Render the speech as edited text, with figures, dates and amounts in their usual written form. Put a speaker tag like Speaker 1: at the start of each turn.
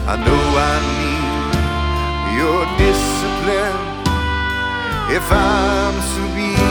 Speaker 1: I know I need your discipline if I'm to be